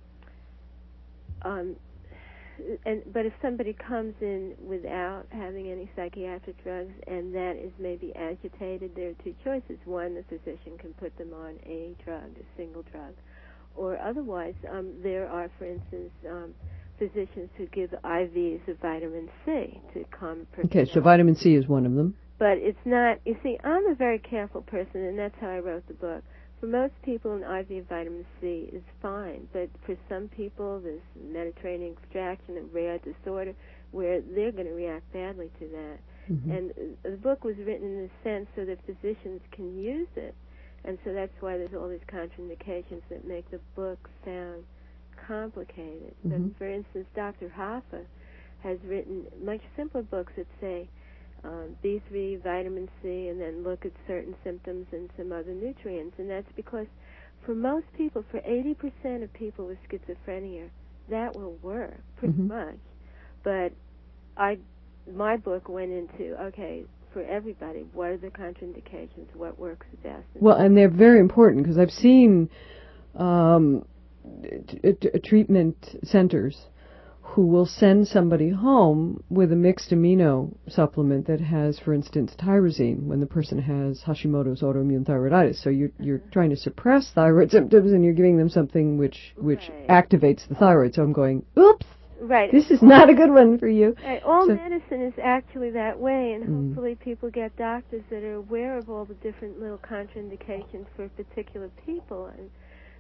um, and but if somebody comes in without having any psychiatric drugs and that is maybe agitated, there are two choices. One, the physician can put them on a drug, a single drug. Or otherwise, um, there are, for instance, um, physicians who give I Vs of vitamin C to calm a person Okay, so down. vitamin C is one of them. But it's not, you see, I'm a very careful person, and that's how I wrote the book. For most people, an I V of vitamin C is fine, but for some people, there's Mediterranean extraction, a rare disorder, where they're going to react badly to that. Mm-hmm. And uh, the book was written in a sense so that physicians can use it. And so that's why there's all these contraindications that make the book sound complicated. Mm-hmm. So, for instance, Doctor Hoffa has written much simpler books that say um, B three, vitamin C, and then look at certain symptoms and some other nutrients. And that's because for most people, for eighty percent of people with schizophrenia, that will work pretty Mm-hmm. much. But I, my book went into, okay, for everybody, what are the contraindications, what works the best? Well, and they're very important because I've seen um, t- t- treatment centers who will send somebody home with a mixed amino supplement that has, for instance, tyrosine when the person has Hashimoto's autoimmune thyroiditis. So you're you're trying to suppress thyroid symptoms and you're giving them something which which Right. activates the thyroid. So I'm going, oops, Right. this is not a good one for you. Right. All So- medicine is actually that way, and Mm. hopefully people get doctors that are aware of all the different little contraindications for particular people. And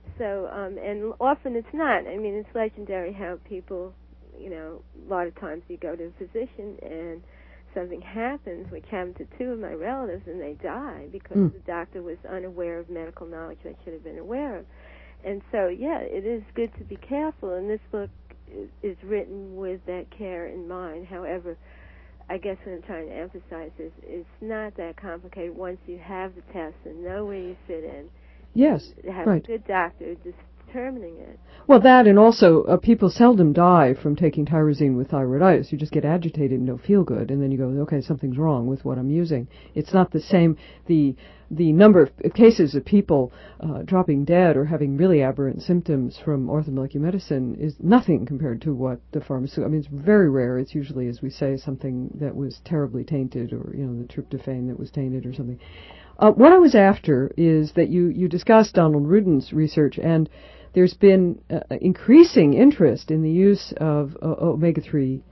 So, um, and often it's not. I mean, it's legendary how people, you know, a lot of times you go to a physician and something happens, which happened to two of my relatives, and they die because mm. the doctor was unaware of medical knowledge they should have been aware of. And so, yeah, it is good to be careful, and this book is, is written with that care in mind. However, I guess what I'm trying to emphasize is it's not that complicated once you have the test and know where you fit in. Yes, have right. a good doctor determining it. Well, that, and also uh, people seldom die from taking tyrosine with thyroiditis. You just get agitated and don't feel good, and then you go, okay, something's wrong with what I'm using. It's not the same. The the number of cases of people uh, dropping dead or having really aberrant symptoms from orthomolecular medicine is nothing compared to what the pharmaceutical. I mean, it's very rare. It's usually, as we say, something that was terribly tainted, or you know, the tryptophan that was tainted or something. Uh, what I was after is that you, you discussed Donald Rudin's research, and there's been uh, increasing interest in the use of uh, omega three,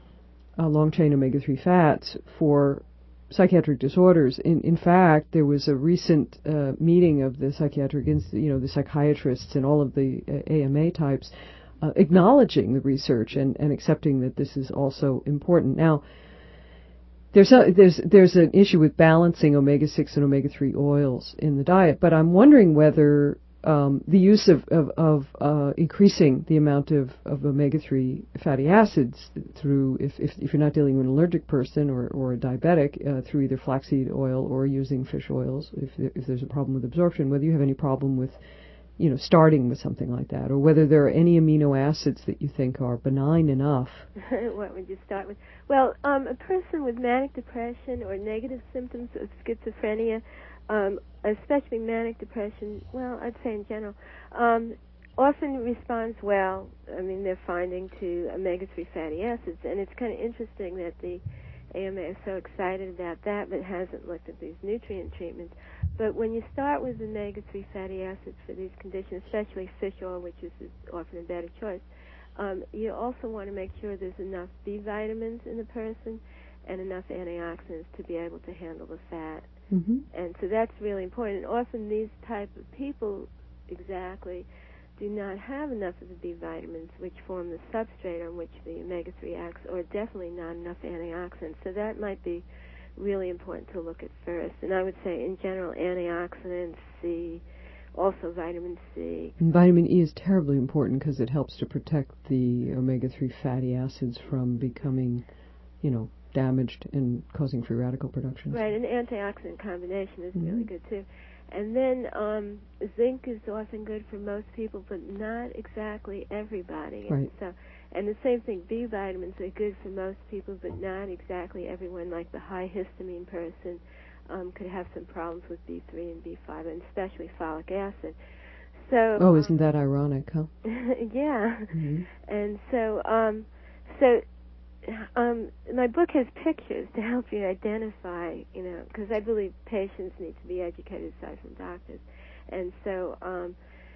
uh, long-chain omega three fats for psychiatric disorders. In, in fact, there was a recent uh, meeting of the psychiatric, you know, the psychiatrists and all of the uh, A M A types uh, acknowledging the research and, and accepting that this is also important. Now, There's a, there's there's an issue with balancing omega six and omega three oils in the diet, but I'm wondering whether um, the use of of, of uh, increasing the amount of, of omega three fatty acids through, if, if if you're not dealing with an allergic person or, or a diabetic, uh, through either flaxseed oil or using fish oils, if if there's a problem with absorption, whether you have any problem with, you know, starting with something like that, or whether there are any amino acids that you think are benign enough. What would you start with? Well, um, a person with manic depression or negative symptoms of schizophrenia, um, especially manic depression, well, I'd say in general, um, often responds well, I mean, they're finding to omega three fatty acids, and it's kind of interesting that the A M A is so excited about that, but hasn't looked at these nutrient treatments. But when you start with omega three fatty acids for these conditions, especially fish oil, which is often a better choice, um, you also want to make sure there's enough B vitamins in the person and enough antioxidants to be able to handle the fat. Mm-hmm. And so that's really important. And often these type of people exactly do not have enough of the B vitamins, which form the substrate on which the omega three acts, or definitely not enough antioxidants. So that might be really important to look at first. And I would say, in general, antioxidants, C, also vitamin C. And vitamin E is terribly important because it helps to protect the omega three fatty acids from becoming, you know, damaged and causing free radical production. Right, and antioxidant combination is mm-hmm. really good, too. And then um, zinc is often good for most people, but not exactly everybody. Right. And so, and the same thing, B vitamins are good for most people, but not exactly everyone. Like the high histamine person um, could have some problems with B three and B five, and especially folic acid. So. Oh, isn't that ironic, huh? Yeah. Mm-hmm. And so, um, so. Um, my book has pictures to help you identify, you know, because I believe patients need to be educated aside from doctors. And so, um,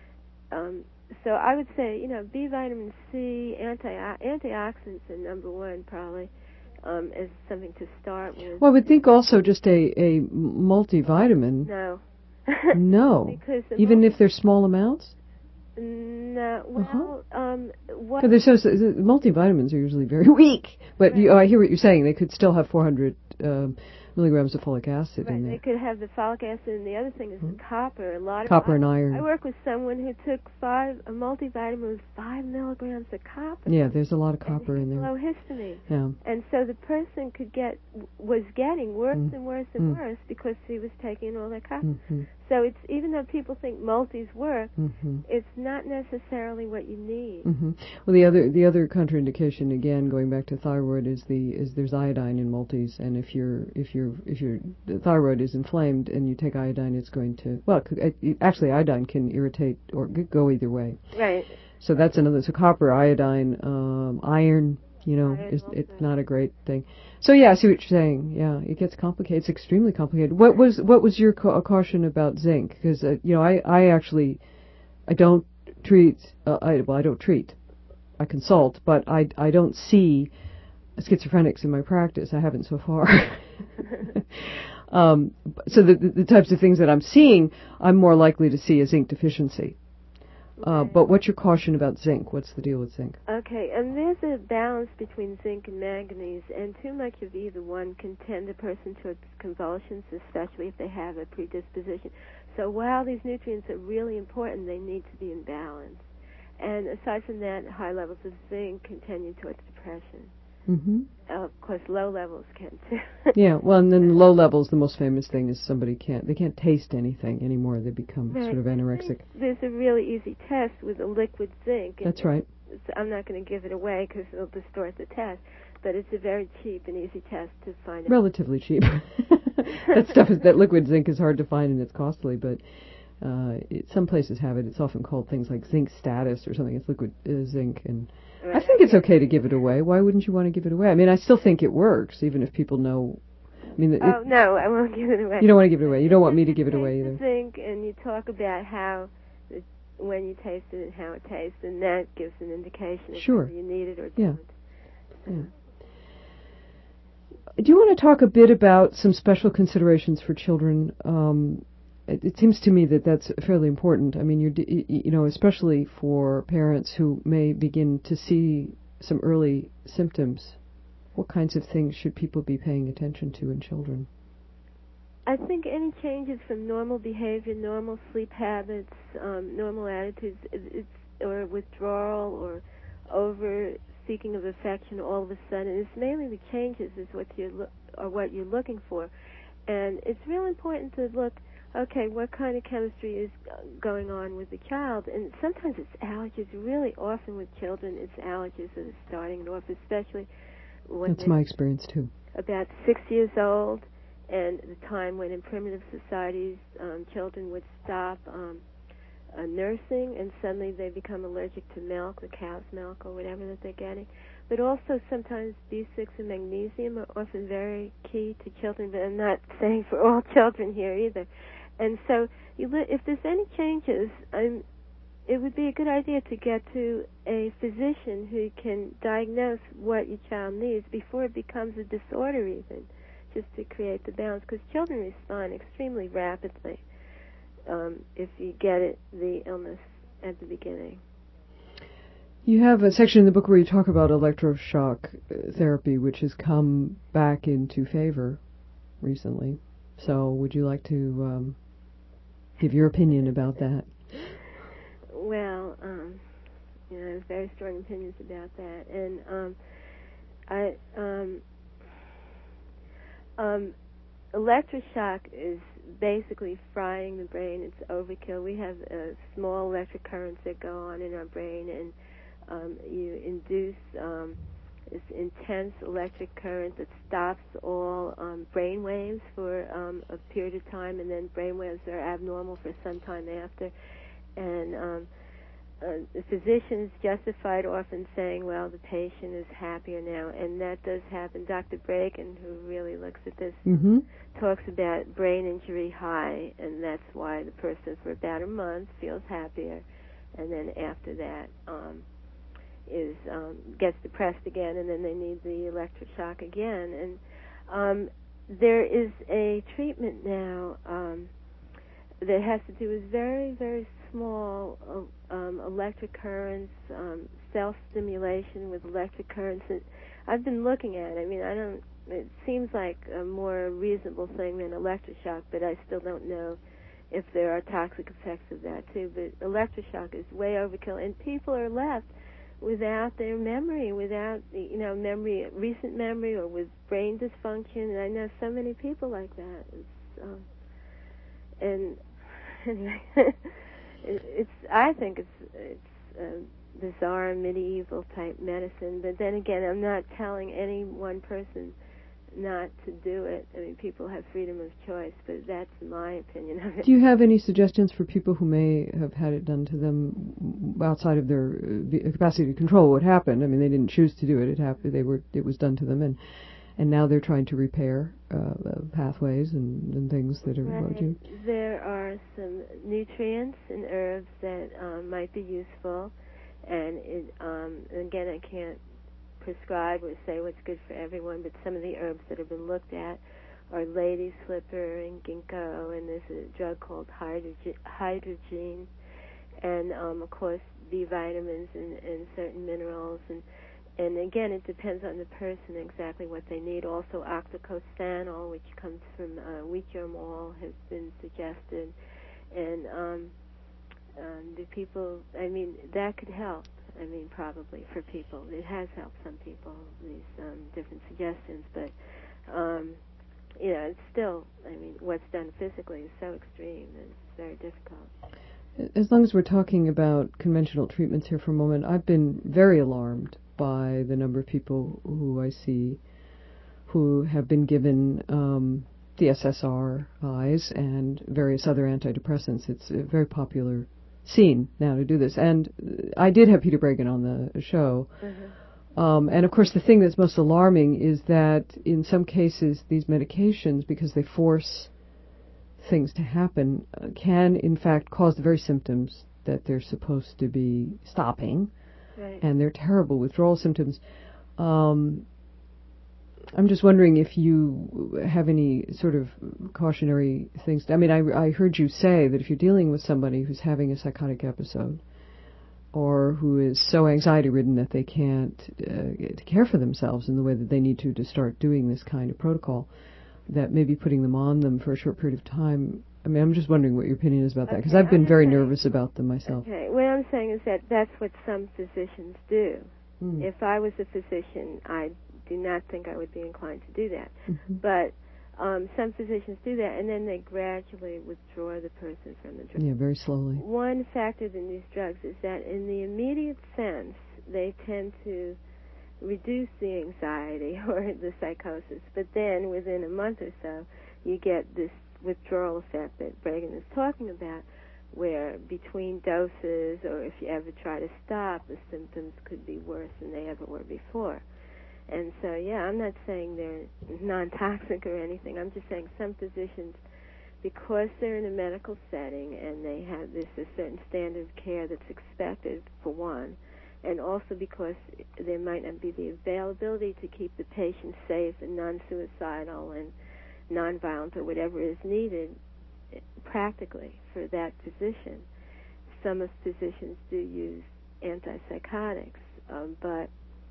um, so I would say, you know, B vitamin C, anti antioxidants are number one probably, um, as something to start with. Well, I would think also just a, a multivitamin. No. No. Even multi- if they're small amounts? No, well, uh-huh. um, what? Because so, so, multivitamins are usually very weak, but right. you, oh, I hear what you're saying. They could still have four hundred um, milligrams of folic acid right, in there. They could have the folic acid, and the other thing is hmm. the copper. A lot of copper I, and iron. I work with someone who took five a multivitamin with five milligrams of copper. Yeah, there's a lot of copper and in there. Low histamine. Yeah. And so the person could get was getting worse mm. and worse and mm. worse because he was taking all that copper. Mm-hmm. So it's even though people think multis work, mm-hmm. it's not necessarily what you need. Mm-hmm. Well, the other the other contraindication, again, going back to thyroid, is the is there's iodine in multis, and if your if your if your thyroid is inflamed and you take iodine, it's going to well, actually iodine can irritate or go either way. Right. So that's another. So copper, iodine, um, iron. You know, iron is also. It's not a great thing. So yeah, I see what you're saying. Yeah, it gets complicated. It's extremely complicated. What was what was your ca- caution about zinc? Because uh, you know, I I actually I don't treat. Uh, I well, I don't treat. I consult, but I I don't see schizophrenics in my practice. I haven't so far. um, so the, the the types of things that I'm seeing, I'm more likely to see a zinc deficiency. Uh, but what's your caution about zinc? What's the deal with zinc? Okay, and there's a balance between zinc and manganese, and too much of either one can tend a person towards convulsions, especially if they have a predisposition. So while these nutrients are really important, they need to be in balance. And aside from that, high levels of zinc can tend you towards depression. Mm-hmm. Uh, of course, low levels can too. Yeah, well, and then low levels, the most famous thing is somebody can't, they can't taste anything anymore. They become Right. sort of anorexic. There's a really easy test with a liquid zinc. That's right. I'm not going to give it away because it'll distort the test, but it's a very cheap and easy test to find out. Relatively cheap. That stuff is, that liquid zinc is hard to find and it's costly, but uh, it, some places have it. It's often called things like zinc status or something. It's liquid uh, zinc, and Right. I think it's okay to give it away. Why wouldn't you want to give it away? I mean, I still think it works, even if people know. I mean, it, oh no, I won't give it away. You don't want to give it away. You don't want me to give it away either. Zinc, and you talk about how, it, when you taste it and how it tastes, and that gives an indication of sure. whether you need it or yeah. don't. Yeah. Do you want to talk a bit about some special considerations for children? Um, it, it seems to me that that's fairly important. I mean, you're, you know, especially for parents who may begin to see some early symptoms. What kinds of things should people be paying attention to in children? I think any changes from normal behavior, normal sleep habits, um, normal attitudes, it, it's, or withdrawal or over seeking of affection all of a sudden, it's mainly the changes is what you're lo- are what you're looking for, and it's real important to look. Okay, what kind of chemistry is going on with the child? And sometimes it's allergies. Really, often with children, it's allergies that are starting it off, especially when that's my experience too. About six years old, and the time when in primitive societies um, children would stop um, uh, nursing, and suddenly they become allergic to milk, the cow's milk or whatever that they're getting. But also sometimes B six and magnesium are often very key to children, but I'm not saying for all children here either. And so you li- if there's any changes, I'm, it would be a good idea to get to a physician who can diagnose what your child needs before it becomes a disorder even, just to create the balance, because children respond extremely rapidly um, if you get it, the illness at the beginning. You have a section in the book where you talk about electroshock therapy, which has come back into favor recently. So would you like to um, give your opinion about that? Well, um, you know, I have very strong opinions about that. And um, I... Um, um, electroshock is basically frying the brain. It's overkill. We have uh, small electric currents that go on in our brain, and um, you induce um, this intense electric current that stops all um, brain waves for um, a period of time, and then brain waves are abnormal for some time after. And um, uh, the physicians justified often saying, well, the patient is happier now, and that does happen. Doctor Bragan, who really looks at this, mm-hmm. talks about brain injury high, and that's why the person for about a month feels happier, and then after that um, is um, gets depressed again, and then they need the electroshock again. And um, there is a treatment now um, that has to do with very, very small uh, um, electric currents, um, self-stimulation with electric currents. And I've been looking at it. I mean, I don't. It seems like a more reasonable thing than electroshock, but I still don't know if there are toxic effects of that too. But electroshock is way overkill, and people are left without their memory, without you know memory, recent memory, or with brain dysfunction. And I know so many people like that. It's, um, and anyway, it's. I think it's it's a bizarre medieval type medicine. But then again, I'm not telling any one person not to do it. I mean, people have freedom of choice, but that's my opinion of it. Do you have any suggestions for people who may have had it done to them outside of their uh, capacity to control what happened? I mean, they didn't choose to do it. It happened. They were. It was done to them, and and now they're trying to repair uh, pathways and, and things that are right. about you. There are some nutrients and herbs that um, might be useful, and it, um, again, I can't prescribe or say what's good for everyone, but some of the herbs that have been looked at are lady slipper and ginkgo, and there's a drug called hydrogen, hydrogen and um, of course B vitamins and, and certain minerals, and and again it depends on the person exactly what they need. Also octocosanol, which comes from uh, wheat germ oil, has been suggested, and um, um, the people, I mean, that could help. I mean, probably for people. It has helped some people, these um, different suggestions, but, um, you know, it's still, I mean, what's done physically is so extreme that it's very difficult. As long as we're talking about conventional treatments here for a moment, I've been very alarmed by the number of people who I see who have been given um, the S S R Is and various other antidepressants. It's a very popular scene now to do this. And I did have Peter Breggin on the show. Mm-hmm. Um, and, of course, the thing that's most alarming is that in some cases these medications, because they force things to happen, uh, can, in fact, cause the very symptoms that they're supposed to be stopping. Right. And they're terrible withdrawal symptoms. Um, I'm just wondering if you have any sort of cautionary things. I mean, I, I heard you say that if you're dealing with somebody who's having a psychotic episode or who is so anxiety-ridden that they can't uh, care for themselves in the way that they need to to start doing this kind of protocol, that maybe putting them on them for a short period of time. I mean, I'm just wondering what your opinion is about that, because okay, I've been I'm very saying, nervous about them myself. Okay, what I'm saying is that that's what some physicians do. Mm. If I was a physician, I do not think I would be inclined to do that. Mm-hmm. But um, some physicians do that, and then they gradually withdraw the person from the drug. Yeah, very slowly. One factor in these drugs is that in the immediate sense, they tend to reduce the anxiety or the psychosis, but then within a month or so, you get this withdrawal effect that Breggin is talking about, where between doses, or if you ever try to stop, the symptoms could be worse than they ever were before. And so, yeah, I'm not saying they're non-toxic or anything. I'm just saying some physicians, because they're in a medical setting and they have this a certain standard of care that's expected, for one, and also because there might not be the availability to keep the patient safe and non-suicidal and non-violent or whatever is needed practically for that physician. Some of physicians do use antipsychotics, um, but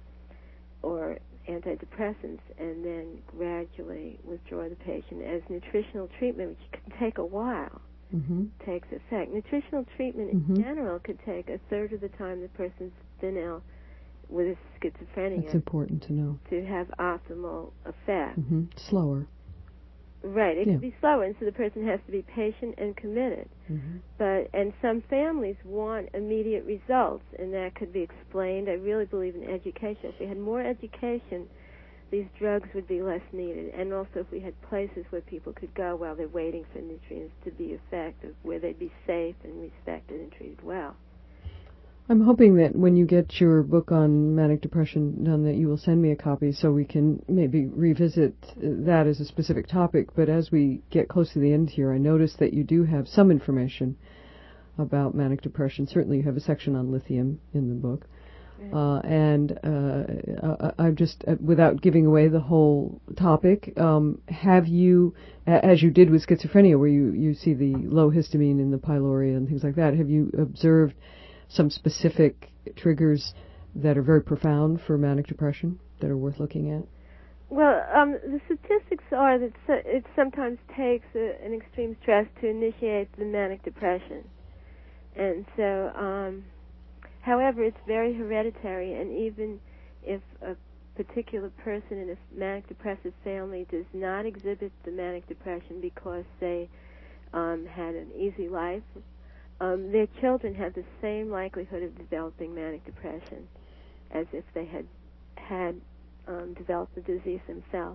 or antidepressants, and then gradually withdraw the patient as nutritional treatment, which can take a while, mm-hmm. takes effect. Nutritional treatment mm-hmm. in general could take a third of the time the person's been ill with schizophrenia. It's important to know. To have optimal effect. Mm-hmm. Slower. Right, it yeah. can be slower, and so the person has to be patient and committed. Mm-hmm. But and some families want immediate results, and that could be explained. I really believe in education. If we had more education, these drugs would be less needed. And also if we had places where people could go while they're waiting for nutrients to be effective, where they'd be safe and respected and treated well. I'm hoping that when you get your book on manic depression done, that you will send me a copy so we can maybe revisit that as a specific topic. But as we get close to the end here, I noticed that you do have some information about manic depression. Certainly you have a section on lithium in the book. Right. Uh, and uh, I, I'm just, uh, without giving away the whole topic, um, have you, as you did with schizophrenia, where you, you see the low histamine in the pylori and things like that, have you observed some specific triggers that are very profound for manic depression that are worth looking at? Well, um, the statistics are that it sometimes takes a, an extreme stress to initiate the manic depression. And so, um, however, it's very hereditary, and even if a particular person in a manic depressive family does not exhibit the manic depression because they um, had an easy life, Um, their children have the same likelihood of developing manic depression as if they had had um, developed the disease themselves.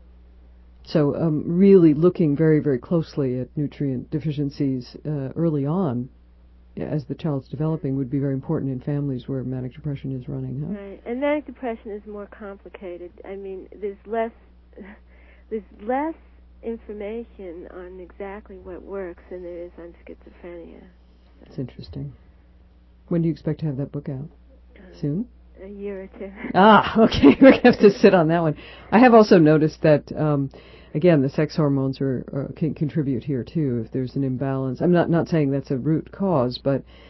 So um, really looking very, very closely at nutrient deficiencies uh, early on as the child's developing would be very important in families where manic depression is running, huh? Right, and manic depression is more complicated. I mean, there's less, there's less information on exactly what works than there is on schizophrenia. That's interesting. When do you expect to have that book out? Uh, Soon? A year or two. Ah, okay. We're going to have to sit on that one. I have also noticed that, um, again, the sex hormones are, are, can contribute here, too, if there's an imbalance. I'm not, not saying that's a root cause, but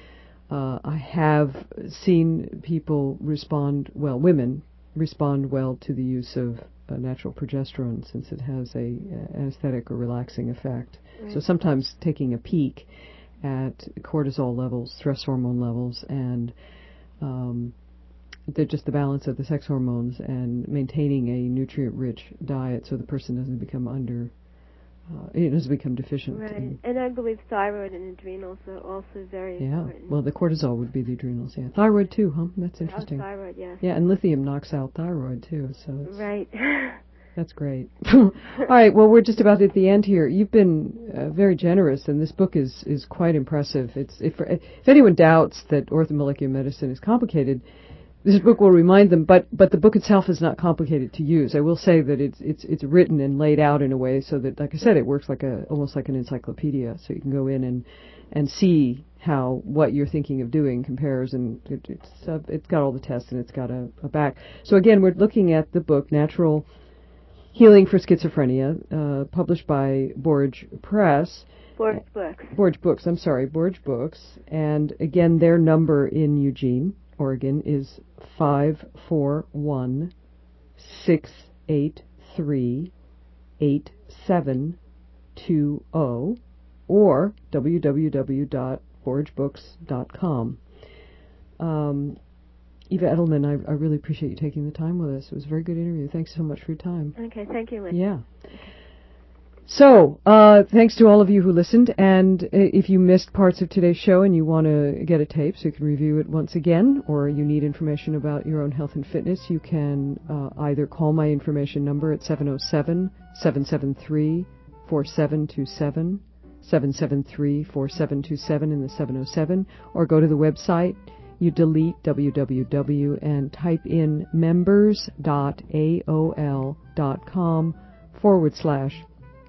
Uh, I have seen people respond well, women respond well to the use of uh, natural progesterone since it has a uh, anesthetic or relaxing effect. Right. So sometimes taking a peek at cortisol levels, stress hormone levels, and um, the, just the balance of the sex hormones and maintaining a nutrient-rich diet so the person doesn't become under, uh, it doesn't become deficient. Right, in, and I believe thyroid and adrenals are also very yeah. important. Well, the cortisol would be the adrenals. Yeah, thyroid too, huh? That's interesting. Oh, thyroid, yes. Yeah, and lithium knocks out thyroid too, so it's, right. that's great. All right, well, we're just about at the end here. You've been uh, very generous, and this book is, is quite impressive. It's if, if anyone doubts that orthomolecular medicine is complicated, this book will remind them. But but the book itself is not complicated to use. I will say that it's it's it's written and laid out in a way so that, like I said, it works like a almost like an encyclopedia. So you can go in and and see how what you're thinking of doing compares, and it, it's uh, it's got all the tests and it's got a, a back. So again, we're looking at the book Natural Healing for Schizophrenia, uh, published by Borge Press. Borge Books. Borge Books, I'm sorry, Borge Books. And again, their number in Eugene, Oregon is five four one, six eight three, eight seven two zero or w w w dot borge books dot com. Um, Eva Edelman, I, I really appreciate you taking the time with us. It was a very good interview. Thanks so much for your time. Okay, thank you, Lynn. Yeah. So, uh, thanks to all of you who listened, and uh, if you missed parts of today's show and you want to get a tape so you can review it once again, or you need information about your own health and fitness, you can uh, either call my information number at seven oh seven, seven seven three, four seven two seven, seven seven three, four seven two seven in the seven oh seven, or go to the website. You delete w w w and type in members dot a o l dot com forward slash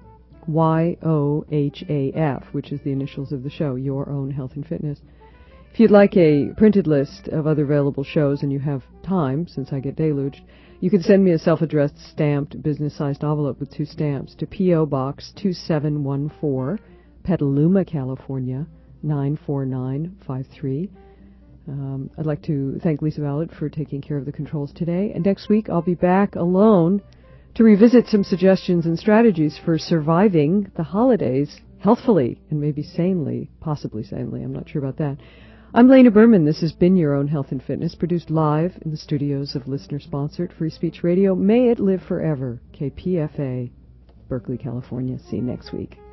Y O H A F, which is the initials of the show, Your Own Health and Fitness. If you'd like a printed list of other available shows and you have time, since I get deluged, you can send me a self-addressed stamped business-sized envelope with two stamps to P O. Box two seven one four, Petaluma, California, nine four nine five three. Um, I'd like to thank Lisa Vallet for taking care of the controls today. And next week I'll be back alone to revisit some suggestions and strategies for surviving the holidays healthfully and maybe sanely, possibly sanely. I'm not sure about that. I'm Lena Berman. This has been Your Own Health and Fitness, produced live in the studios of listener-sponsored Free Speech Radio. May it live forever. K P F A, Berkeley, California. See you next week.